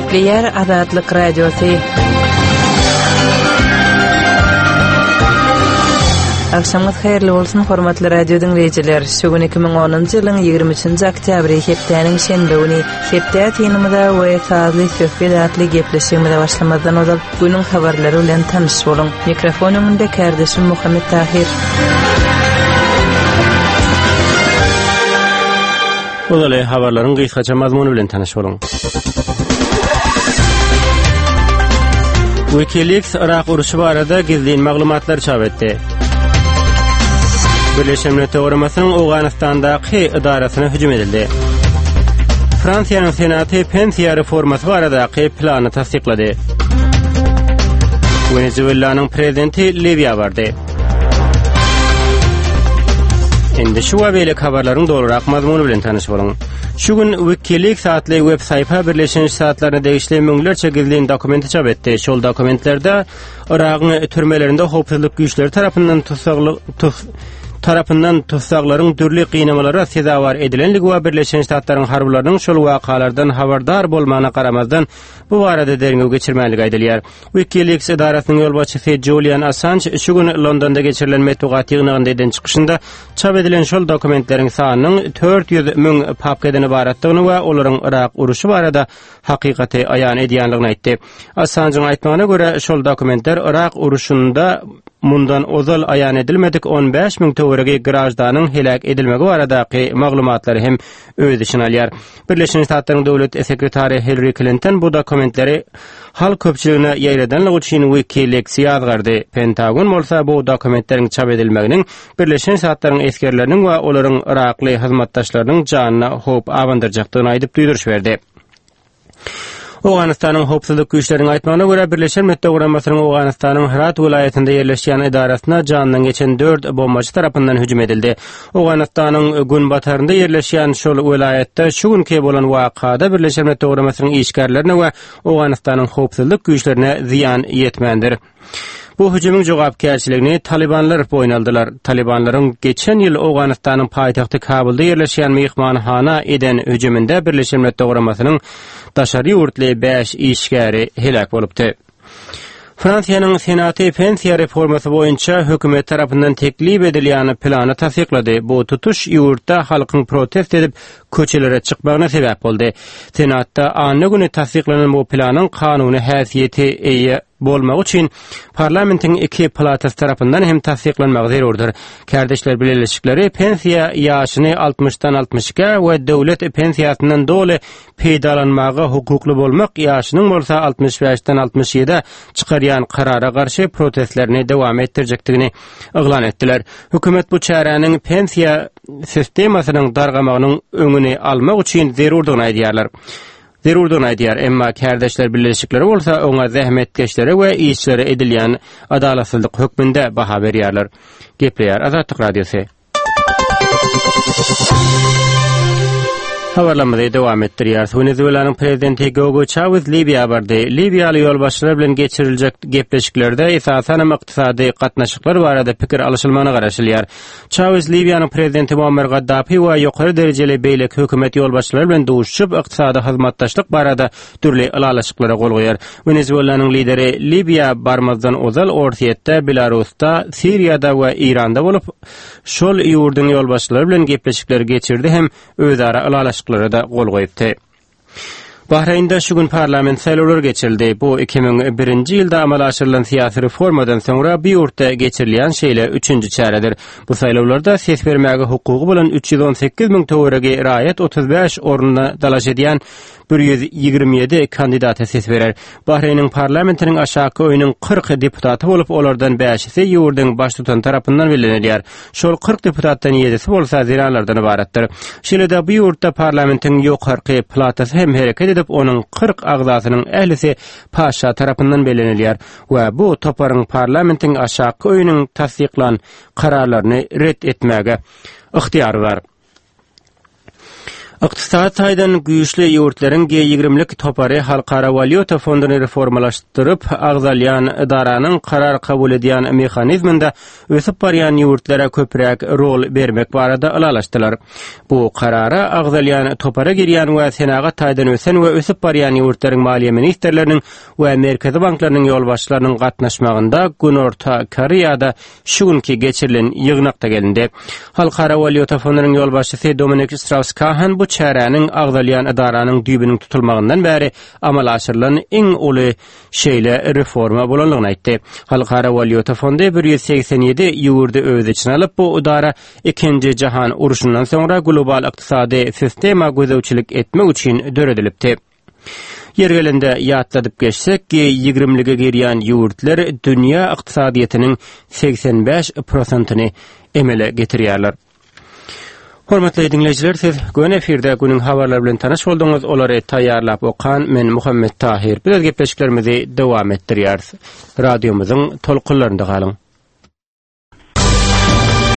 Gepleyer Azatlyk Radiosu. Akşamınız hayırlı olsun hormatly radio dinleyijiler. Şugun 2010-njy ýylyň 23-nji oktýabry hepdeniň şenbe güni hepde tenimizde we sazly söhbet atly gepleşigimizde başlamazdan ozal günüň habarlary bilen tanyş bolun. Mikrofonumda kardeşim Muhammed Tahir. Olaly habarlaryň gysgaça mazmuny bilen tanyş bolun. WikiLeaks Irak uruşy barada gizli maglumatlar çap etdi. Birleşen Milletler Guramasının Awganistandaky idarasyna hüjüm edildi. Fransiýanyň senaty pensiýa reformasy baradaky plany tasdiklady. Venezuelanyň prezidenti Libya bardy. Endi şu wabelek habarlaryň dolurak mazmuny bilen tanyş bolun. Şu gün WikiLeaks atly web sayfa Birleşen Ştatlaryna degişli müňlerçe gizli dokumenti çap etdi. Şol dokumentlerde Irakyň türmelerinde howpsuzlyk güýçleri tarapyndan tutsaklaryň dürli gynamalara sezawar edilenligi we Birleşen Ştatlaryň harbylarynyň şol wakalardan habardar bolmagyna garamazdan bu barada derňew geçirmäligi aýdylýar. WikiLeaks idarasynyň ýolbaşçysy Julian Assange şu gün Londonda geçirilen metbuat ýygnygyndan çykyşynda çap edilen şol dokumentleriň sanynyň 400.000 papkadan ibaratlygyny we olaryň Irak uruşy barada hakykaty aýan edýänligini aýtdy. Assange'ň aýtmagyna görä şol dokumentler Irak uruşunda mundan ozal aýan edilmedik 15.000 töweregi garajdanyň helak edilmegi baradaky maglumatlary hem öz içine alýar. Birleşen Ştatlaryň döwlet sekretary Hillary Clinton bu dokumentleri hal köpçüligine ýaýradanlygy üçin WikiLeaks ýazgardy. Pentagon bolsa bu dokumentleriň çap edilmeginiň Birleşen Ştatlaryň eskerleriniň we olaryň Irakly hyzmatdaşlarynyň janyna howp abandyrjakdygyny aýdyp duýduruş berdi. Awganistanyň howpsuzlyk güýçleriniň aýtmagyna görä Birleşen Milletler Guramasynyň Awganistanyň Herat vilayetinde ýerleşýän idarasyna janynyň geçen 4 bombaçy tarapyndan hüjüm edildi. Awganistanyň gün batarynda ýerleşýän şol vilayetde şu günki bolan wakada Birleşen Milletler Guramasynyň işgärlerine we Awganistanyň howpsuzlyk güýçlerine ziýan ýetmendir. Bu hüjümüň jogapkärçiligini Talibanlar boýnaldylar. Talibanlaryň geçen ýyl Awganistanyň paýtagty Kabulda ýerleşýän mehmanhana eden hüjüminde Birleşen Milletler Guramasynyň daşary ýurtly 5 işgäri helak bolupdy. Fransiýanyň senaty pensiýa reformasy boýunça hökümet tarapyndan teklip edilýän plany tasdiklady. Bu tutuş ýurtda halkyň protest edip köçelere çykmagyna sebäp boldy. Senatda any güni tasdiklanan bu planyň kanuny häsiýeti bolmagy üçin parlamentiň iki palatası tarapyndan hem tasdiklanmagy zerurdur. Kardeşler Birleşikleri pensiýa ýaşyny 60-dan 60-ga we döwlet pensiýasyndan doly peýdalanmagy hukukly bolmak ýaşynyň bolsa 65-dan 67-de çykarýan karara garşy protestlerini dowam etdirjekdigini eglan etdiler. Hökümet bu çäräniň pensiýa sistemasynyň dargamagynyň öňüni almak üçin zerurdygyny aýdýar. Emma Kardeşler Birleşikleri bolsa oňa zähmetkeşlere we işçilere edilýän adalatsızlyk hökmünde baha berýärler. Gepleýär Azatlyk Radiosu. Habarlamada dowam etdirýär. Venezuelanyň prezidenti Hugo Chavez Libya bardy. Libyaly ýolbaşçylar bilen geçiriljek gepleşiklerde esasan ykdysady gatnaşyklar barada pikir alşylmagyna garaşylýar. Chavez Libyanyň prezidenti Muammar Gaddafi we ýokary derejeli beýlek hökümet ýolbaşçylar bilen duşup ykdysady hyzmatdaşlyk barada türli alalaşyklara gol goýar. Venezuelanyň lideri Libya barmazdan ozal ortaýetde, Belarusda, Siriýada we Iranda bolup şol ýurduň ýolbaşçylar bilen gepleşikler geçirdi hem özara alalaşyklara da gol goýupdy. Bahreynde şu gün parlament saýlawlary geçirildi. Bu 2001-nji ýylda amala aşyrylan siýasy reformadan soňra bir ýurtda geçirilýän şeýle 3-nji çäredir. Bu saýlawlarda ses bermäge hukugy bolan 318.000 töwerege raýat 35 orunna dalaş edýän 127 kandidata ses berer. Bahreýniň parlamentiniň aşaky öýüniň 40 deputaty bolup, olardan 5-si ýurduň baş tutan tarapyndan bellenilýär. Şol 40 deputatdan 7-si bolsa ziranlardan ibaratdyr. Şeýle bu ýurtda parlamentiň ýokarky palasy hem hereket edip onun 40 agzasynyň ählisi paşa tarapyndan bellenilýär we bu toparyň parlamentiň aşaky öýüniň tasdiklan kararlaryny red etmäge ihtiýary bar. Iqtisad taýdan güýçli ýurtlaryň G20'lik topary Halkara Valyuta Fonduny reformalaşdyryp, agzalýan idaranyň karar kabul edýän mexanizminde ösüp barýan ýurtlara köpräk rol bermek barada alalaşdylar. Bu karara agzalýan topara girýän we senaga taýdan ösen we ösüp barýan ýurtlaryň maliýe ministrleriniň we merkezi banklarynyň ýolbaşçylarynyň gatnaşmagynda Günorta Koreýada şu günki geçirilen ýygnakda gelindi. Halkara Valyuta Fondunyň ýolbaşçysy Dominik Strauss-Kahn bu çäräniň agzalýan idaranyň düýbüniň tutulmagyndan bäri amal aşyrylan iň uly şeýle reforma bolanlygyny aýtdy. Halkara Valyuta Fondy 187 ýurdy öz içine alyp bu idara 2-nji jahan uruşundan soňra global ykdysady sistema gözäwçilik etmek üçin döredilipdi. Yergelinde ýatladyp geçsek, G20'lige girýän ýurtlar dünýä ykdysadyýetyniň 85%-ny emele getirýärler. Hormatly dinleyijiler, siz gün efirde günün habarlary bilen tanaş bolduňyz. Olary taýýarlap okan men Muhammed Tahir. Biz gepleşiklerimizi dowam etdirýäris. Radiomyzyň tolkunlarynda galyň.